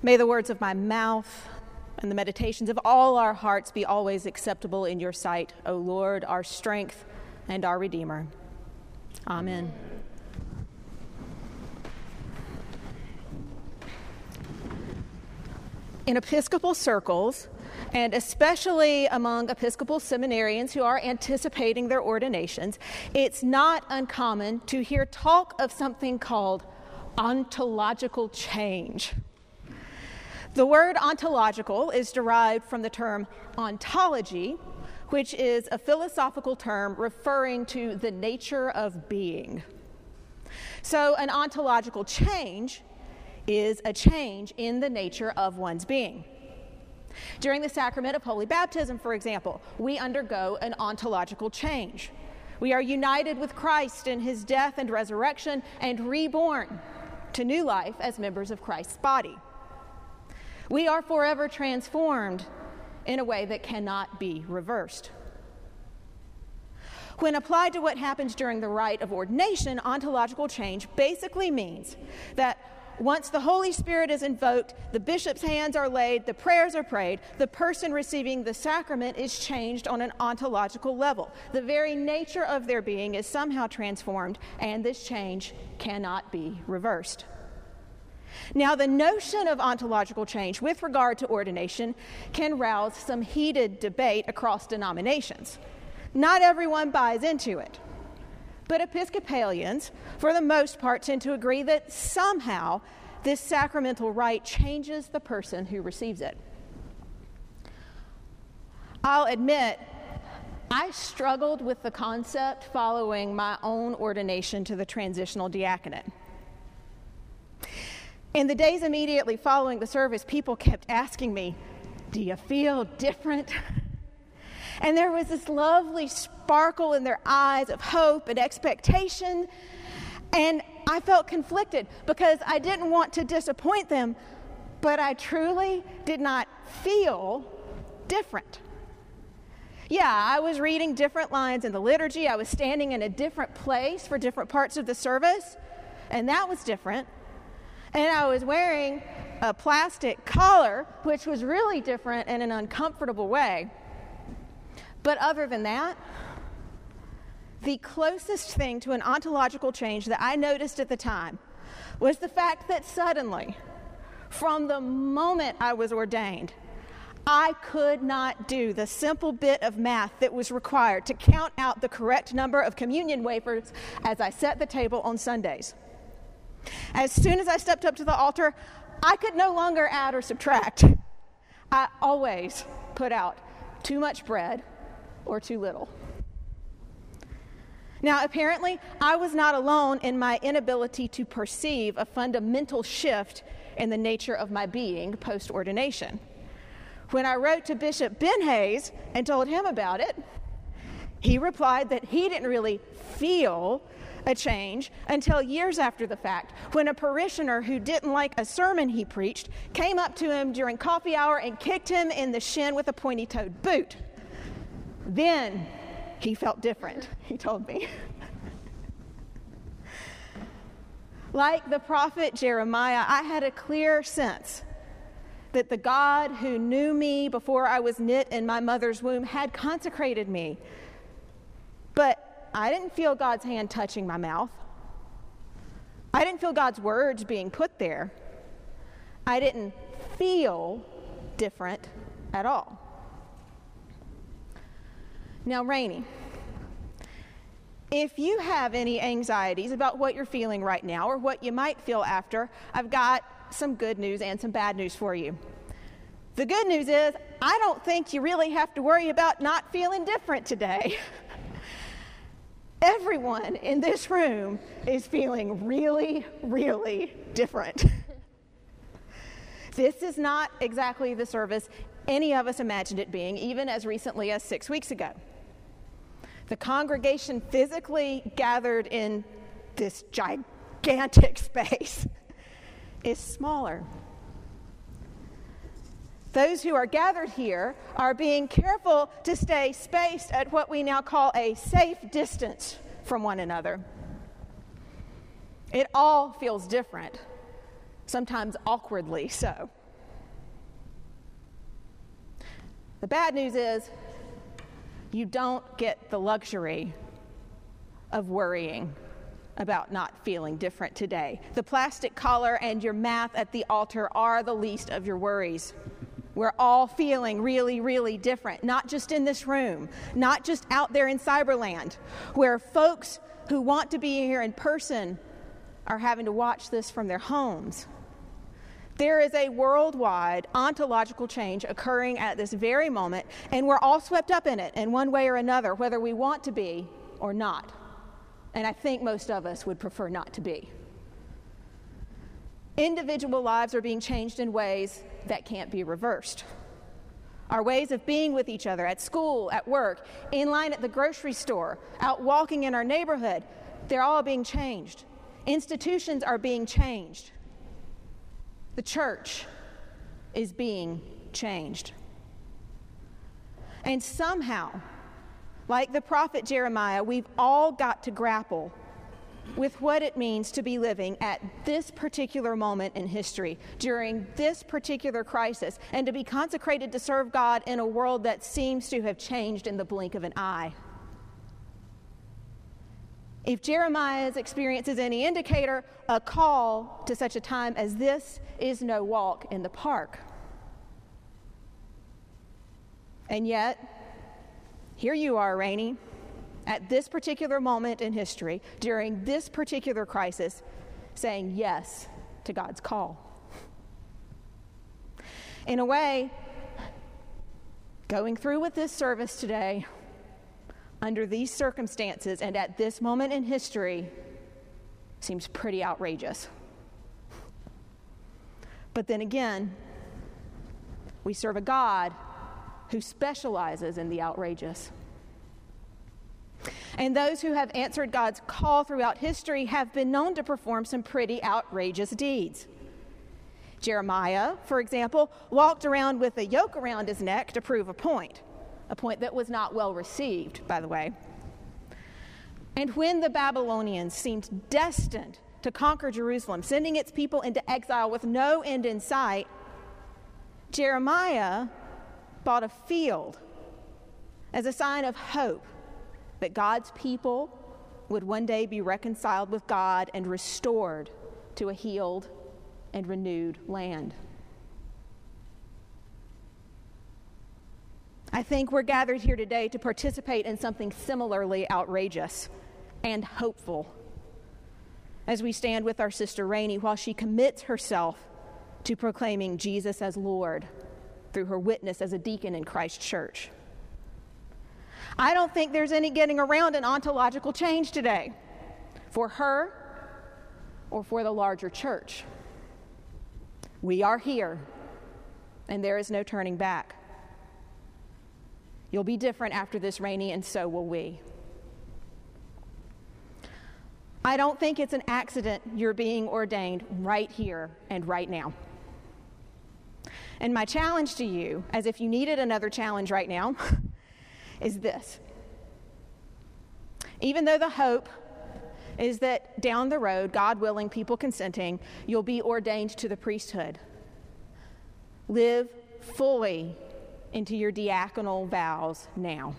May the words of my mouth and the meditations of all our hearts be always acceptable in your sight, O Lord, our strength and our Redeemer. Amen. In Episcopal circles, and especially among Episcopal seminarians who are anticipating their ordinations, it's not uncommon to hear talk of something called ontological change. The word ontological is derived from the term ontology, which is a philosophical term referring to the nature of being. So an ontological change is a change in the nature of one's being. During the sacrament of Holy Baptism, for example, we undergo an ontological change. We are united with Christ in his death and resurrection and reborn to new life as members of Christ's body. We are forever transformed in a way that cannot be reversed. When applied to what happens during the rite of ordination, ontological change basically means that once the Holy Spirit is invoked, the bishop's hands are laid, the prayers are prayed, the person receiving the sacrament is changed on an ontological level. The very nature of their being is somehow transformed, and this change cannot be reversed. Now, the notion of ontological change with regard to ordination can rouse some heated debate across denominations. Not everyone buys into it. But Episcopalians, for the most part, tend to agree that somehow this sacramental rite changes the person who receives it. I'll admit, I struggled with the concept following my own ordination to the transitional diaconate. In the days immediately following the service, people kept asking me, "Do you feel different?" And there was this lovely sparkle in their eyes of hope and expectation. And I felt conflicted because I didn't want to disappoint them, but I truly did not feel different. Yeah, I was reading different lines in the liturgy. I was standing in a different place for different parts of the service, and that was different. And I was wearing a plastic collar, which was really different in an uncomfortable way. But other than that, the closest thing to an ontological change that I noticed at the time was the fact that suddenly, from the moment I was ordained, I could not do the simple bit of math that was required to count out the correct number of communion wafers as I set the table on Sundays. As soon as I stepped up to the altar, I could no longer add or subtract. I always put out too much bread or too little. Now, apparently, I was not alone in my inability to perceive a fundamental shift in the nature of my being post-ordination. When I wrote to Bishop Ben Hayes and told him about it, he replied that he didn't really feel a change until years after the fact, when a parishioner who didn't like a sermon he preached came up to him during coffee hour and kicked him in the shin with a pointy-toed boot. Then he felt different, he told me. Like the prophet Jeremiah, I had a clear sense that the God who knew me before I was knit in my mother's womb had consecrated me. But I didn't feel God's hand touching my mouth. I didn't feel God's words being put there. I didn't feel different at all. Now, Rainey, if you have any anxieties about what you're feeling right now or what you might feel after, I've got some good news and some bad news for you. The good news is I don't think you really have to worry about not feeling different today. Everyone in this room is feeling really, really different. This is not exactly the service any of us imagined it being, even as recently as 6 weeks ago. The congregation physically gathered in this gigantic space is smaller. Those who are gathered here are being careful to stay spaced at what we now call a safe distance from one another. It all feels different, sometimes awkwardly so. The bad news is you don't get the luxury of worrying about not feeling different today. The plastic collar and your math at the altar are the least of your worries. We're all feeling really, really different, not just in this room, not just out there in cyberland, where folks who want to be here in person are having to watch this from their homes. There is a worldwide ontological change occurring at this very moment, and we're all swept up in it in one way or another, whether we want to be or not. And I think most of us would prefer not to be. Individual lives are being changed in ways that can't be reversed. Our ways of being with each other at school, at work, in line at the grocery store, out walking in our neighborhood, they're all being changed. Institutions are being changed. The church is being changed. And somehow, like the prophet Jeremiah, we've all got to grapple with what it means to be living at this particular moment in history, during this particular crisis, and to be consecrated to serve God in a world that seems to have changed in the blink of an eye. If Jeremiah's experience is any indicator, a call to such a time as this is no walk in the park. And yet, here you are, Rainey, at this particular moment in history, during this particular crisis, saying yes to God's call. In a way, going through with this service today, under these circumstances and at this moment in history, seems pretty outrageous. But then again, we serve a God who specializes in the outrageous. And those who have answered God's call throughout history have been known to perform some pretty outrageous deeds. Jeremiah, for example, walked around with a yoke around his neck to prove a point that was not well received, by the way. And when the Babylonians seemed destined to conquer Jerusalem, sending its people into exile with no end in sight, Jeremiah bought a field as a sign of hope that God's people would one day be reconciled with God and restored to a healed and renewed land. I think we're gathered here today to participate in something similarly outrageous and hopeful as we stand with our sister Rainey while she commits herself to proclaiming Jesus as Lord through her witness as a deacon in Christ Church. I don't think there's any getting around an ontological change today for her or for the larger church. We are here, and there is no turning back. You'll be different after this, Rainey, and so will we. I don't think it's an accident you're being ordained right here and right now. And my challenge to you, as if you needed another challenge right now, is this. Even though the hope is that down the road, God willing, people consenting, you'll be ordained to the priesthood, live fully into your diaconal vows now.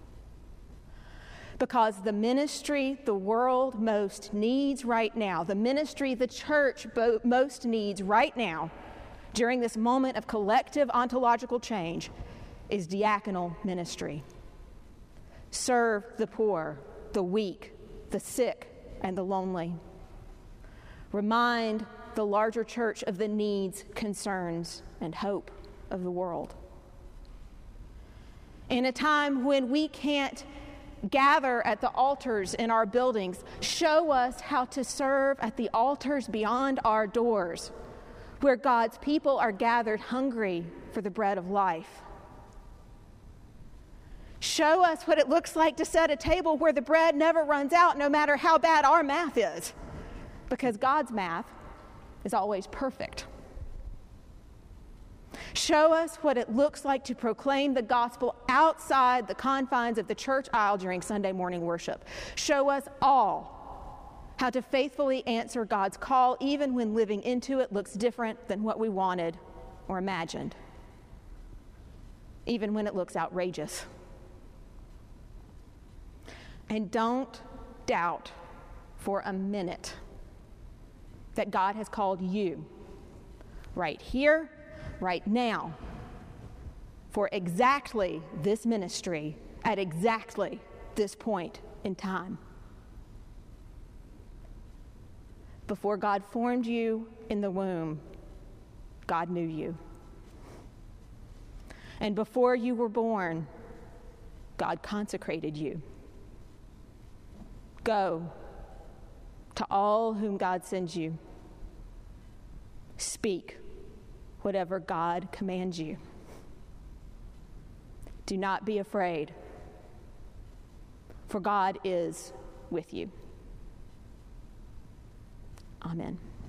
Because the ministry the world most needs right now, the ministry the church most needs right now, during this moment of collective ontological change, is diaconal ministry. Serve the poor, the weak, the sick, and the lonely. Remind the larger church of the needs, concerns, and hope of the world. In a time when we can't gather at the altars in our buildings, show us how to serve at the altars beyond our doors, where God's people are gathered hungry for the bread of life. Show us what it looks like to set a table where the bread never runs out, no matter how bad our math is, because God's math is always perfect. Show us what it looks like to proclaim the gospel outside the confines of the church aisle during Sunday morning worship. Show us all how to faithfully answer God's call, even when living into it looks different than what we wanted or imagined. even when it looks outrageous. And don't doubt for a minute that God has called you right here, right now, for exactly this ministry at exactly this point in time. Before God formed you in the womb, God knew you. And before you were born, God consecrated you. Go to all whom God sends you. Speak whatever God commands you. Do not be afraid, for God is with you. Amen.